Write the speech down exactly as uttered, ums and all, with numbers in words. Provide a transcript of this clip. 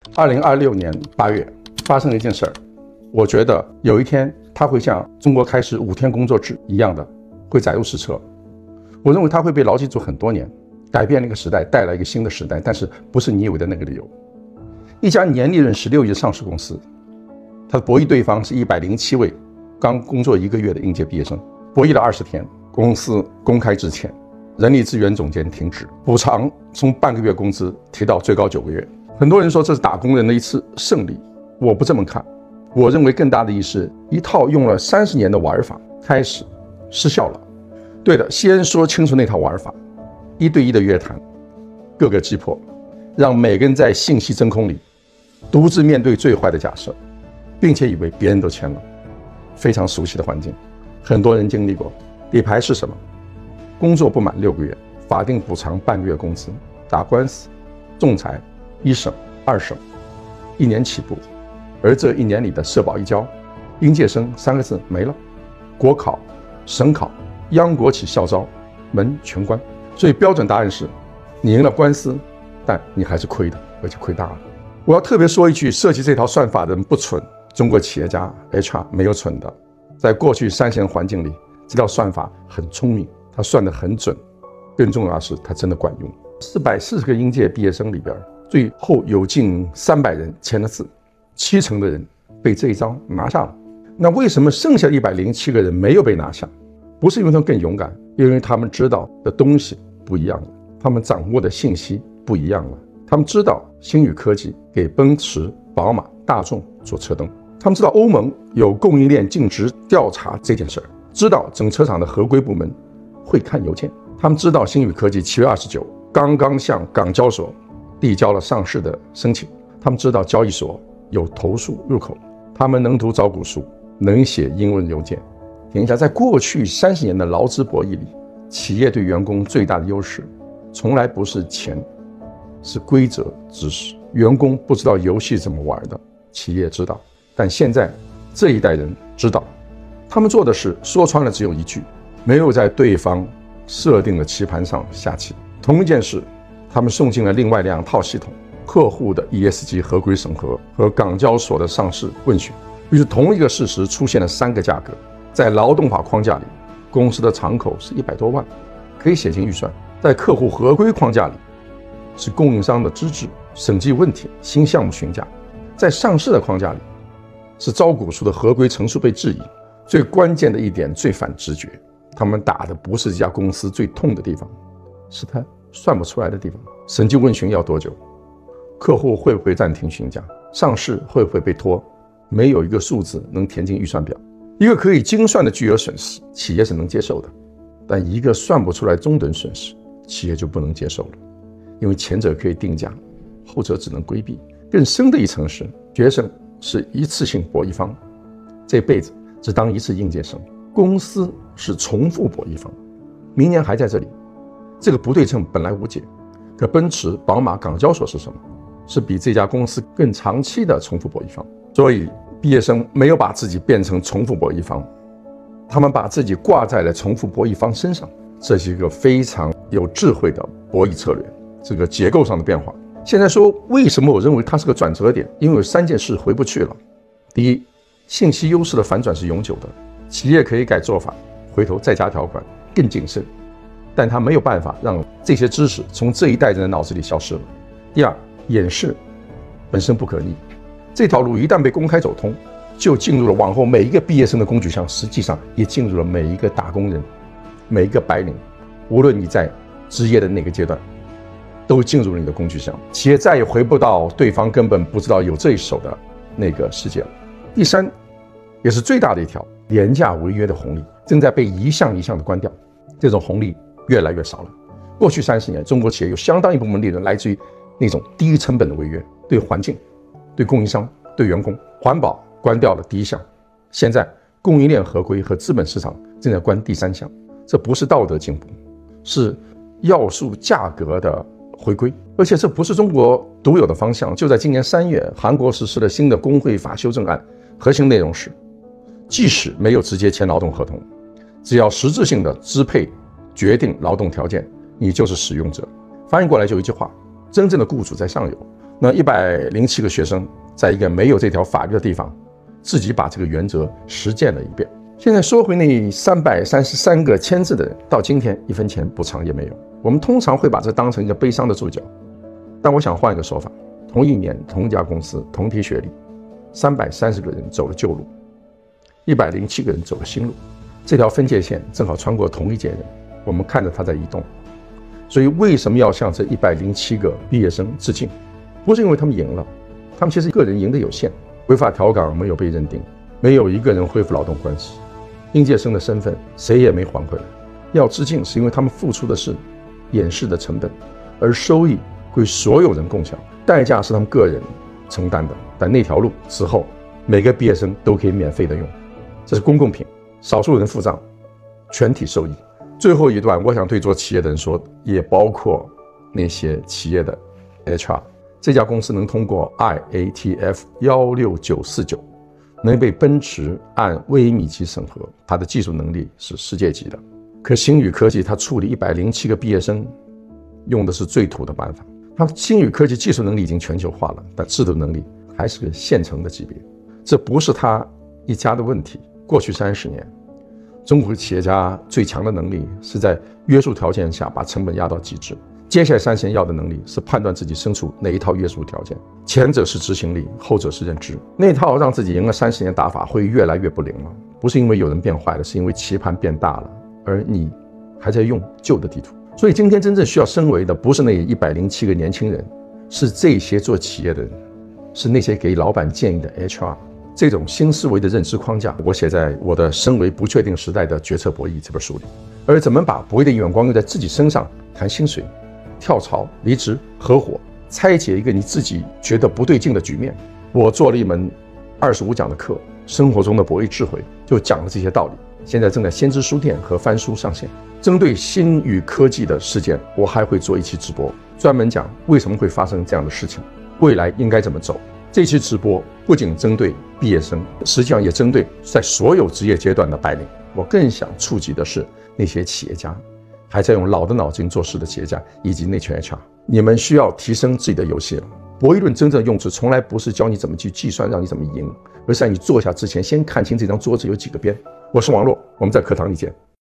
二零二六年八月发生了一件事儿，我觉得有一天它会像中国开始五天工作制一样的会载入史册。我认为它会被牢记住很多年，改变了一个时代，带来一个新的时代，但是不是你以为的那个理由。一家年利润十六亿的上市公司，它的博弈对方是一百零七位刚工作一个月的应届毕业生，博弈了二十天，公司公开致歉，人力资源总监停职，补偿从半个月工资提到最高九个月。很多人说这是打工人的一次胜利，我不这么看。我认为更大的意义是一套用了三十年的玩法开始失效了。对的，先说清楚那套玩法，一对一的约谈，各个击破，让每个人在信息真空里独自面对最坏的假设，并且以为别人都签了。非常熟悉的环境，很多人经历过。底牌是什么？工作不满六个月，法定补偿半个月工资，打官司，仲裁，一审、二审，一年起步。而这一年里的社保一交，应届生三个字没了，国考、省考、央国企校招，门全关。所以标准答案是，你赢了官司，但你还是亏的，而且亏大了。我要特别说一句，设计这套算法的人不蠢，中国企业家 H R 没有蠢的。在过去三十年环境里，这套算法很聪明，它算得很准，更重要的是它真的管用。四百四十个应届毕业生里边，最后有近三百人签了字，七成的人被这一张拿下了。那为什么剩下一百零七个人没有被拿下？不是因为他们更勇敢，因为他们知道的东西不一样了，他们掌握的信息不一样了。他们知道星宇科技给奔驰、宝马、大众做车灯，他们知道欧盟有供应链尽职调查这件事儿，知道整车厂的合规部门会看邮件，他们知道星宇科技七月二十九刚刚向港交所递交了上市的申请，他们知道交易所有投诉入口，他们能读招股书，能写英文邮件。停一下，在过去三十年的劳资博弈里，企业对员工最大的优势从来不是钱，是规则知识。员工不知道游戏怎么玩的，企业知道。但现在这一代人知道，他们做的事说穿了只有一句，没有在对方设定的棋盘上下棋。同一件事，他们送进了另外两套系统，客户的 E S G 合规审核和港交所的上市问询。于是同一个事实出现了三个价格。在劳动法框架里，公司的敞口是一百多万，可以写进预算；在客户合规框架里，是供应商的资质、审计问题、新项目询价；在上市的框架里，是招股书的合规陈述被质疑。最关键的一点，最反直觉，他们打的不是这家公司最痛的地方，是他算不出来的地方。审计问询要多久？客户会不会暂停询价？上市会不会被拖？没有一个数字能填进预算表。一个可以精算的巨额损失，企业是能接受的，但一个算不出来中等损失，企业就不能接受了。因为前者可以定价，后者只能规避。更深的一层是，学生是一次性博弈方，这辈子只当一次应届生；公司是重复博弈方，明年还在这里。这个不对称本来无解，可奔驰、宝马、港交所是什么？是比这家公司更长期的重复博弈方。所以毕业生没有把自己变成重复博弈方，他们把自己挂在了重复博弈方身上。这是一个非常有智慧的博弈策略，这个结构上的变化。现在说为什么我认为它是个转折点，因为有三件事回不去了。第一，信息优势的反转是永久的，企业可以改做法，回头再加条款，更谨慎，但它没有办法让这些知识从这一代人的脑子里消失了。第二，掩饰本身不可逆，这条路一旦被公开走通，就进入了往后每一个毕业生的工具箱，实际上也进入了每一个打工人，每一个白领，无论你在职业的哪个阶段，都进入了你的工具箱。企业再也回不到对方根本不知道有这一手的那个世界了。第三，也是最大的一条，廉价违约的红利正在被一项一项的关掉，这种红利越来越少了。过去三十年，中国企业有相当一部分利润来自于那种低成本的违约，对环境、对供应商、对员工，环保关掉了第一项，现在供应链合规和资本市场正在关第三项。这不是道德进步，是要素价格的回归，而且这不是中国独有的方向。就在今年三月，韩国实施了新的工会法修正案，核心内容是，即使没有直接签劳动合同，只要实质性的支配决定劳动条件，你就是使用者。翻译过来就一句话，真正的雇主在上游， 那一百零七个学生在一个没有这条法律的地方，自己把这个原则实践了一遍。现在说回那三百三十三个签字的人，到今天一分钱补偿也没有。我们通常会把这当成一个悲伤的注脚，但我想换一个说法：同一年、同一家公司、同梯学历，三百三十个人走了旧路，一百零七个人走了新路。这条分界线正好穿过同一届人，我们看着它在移动。所以为什么要向这一百零七个毕业生致敬？不是因为他们赢了，他们其实个人赢得有限，违法调岗没有被认定，没有一个人恢复劳动关系，应届生的身份谁也没还回来。要致敬是因为他们付出的是掩饰的成本，而收益归所有人共享，代价是他们个人承担的。但那条路之后，每个毕业生都可以免费的用，这是公共品，少数人付账，全体受益。最后一段，我想对做企业的人说，也包括那些企业的 H R。这家公司能通过 I A T F 一六九四九，能被奔驰按微米级审核，它的技术能力是世界级的。可星宇科技它处理一百零七个毕业生，用的是最土的办法。它星宇科技技术能力已经全球化了，但制度能力还是个现成的级别。这不是他一家的问题。过去三十年，中国企业家最强的能力是在约束条件下把成本压到极致。接下来三十年要的能力是判断自己身处哪一套约束条件，前者是执行力，后者是认知。那套让自己赢了三十年打法会越来越不灵了，不是因为有人变坏了，是因为棋盘变大了，而你还在用旧的地图。所以今天真正需要升维的不是那一百零七个年轻人，是这些做企业的人，是那些给老板建议的 H R。这种新思维的认知框架，我写在我的《升维不确定时代的决策博弈》这本书里。而怎么把博弈的眼光用在自己身上，谈薪水、跳槽、离职、合伙，拆解一个你自己觉得不对劲的局面。我做了一门二十五讲的课，生活中的博弈智慧，就讲了这些道理。现在正在先知书店和翻书上线。针对新与科技的事件，我还会做一期直播，专门讲为什么会发生这样的事情，未来应该怎么走。这期直播不仅针对毕业生，实际上也针对在所有职业阶段的白领。我更想触及的是那些企业家，还在用老的脑筋做事的企业家，以及那群 H R。你们需要提升自己的游戏了。博弈论真正的用处，从来不是教你怎么去计算让你怎么赢，而是在你坐下之前先看清这张桌子有几个边。我是王洛，我们在课堂里见。